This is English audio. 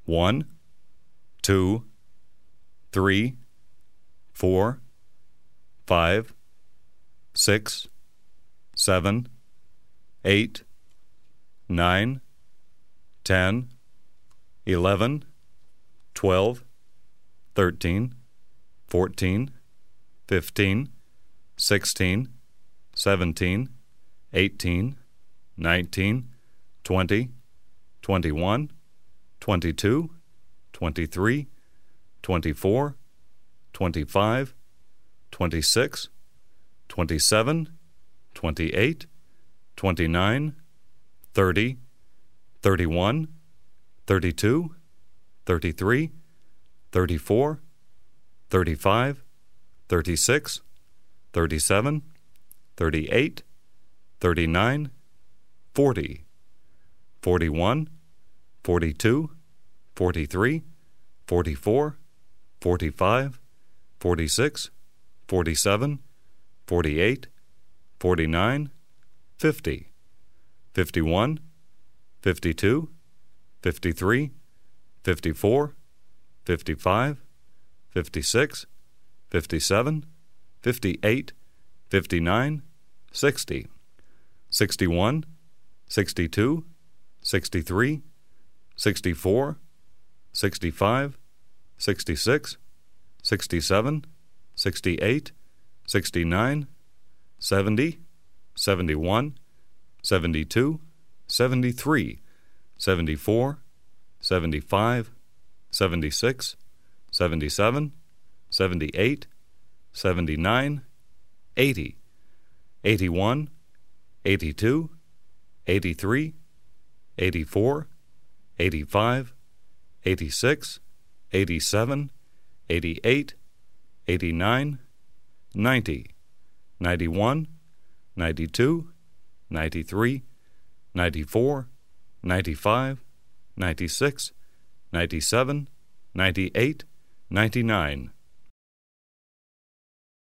1, 2, 3, 4, 5, 6, 7, 8, 9, 10, 11, 12, 13, 14, 15, 16, 17, 18, 19, 20, 21, 22, 23, 24, 25, 26, 27, 28, 29, 30, 31, 32, 33, 34, 35, 36, 37, 38, 39, 40, 41, 42, 43, 44, 45, 46, 47, 48, 49, 50, 51, 52, 53, 54, 55, 56, 57, 58, 59, 60, 61, 62, 63, 64, 65, 66, 67, 68, 69, 70, 71, 72, 73, 74, 75, 76, 77, 78, 79, 80, 81, 82, 83, 84, 85, 86, 87, 88, 89, 90, 91, 92, 93, 94, 95, 96, 97, 98, 99.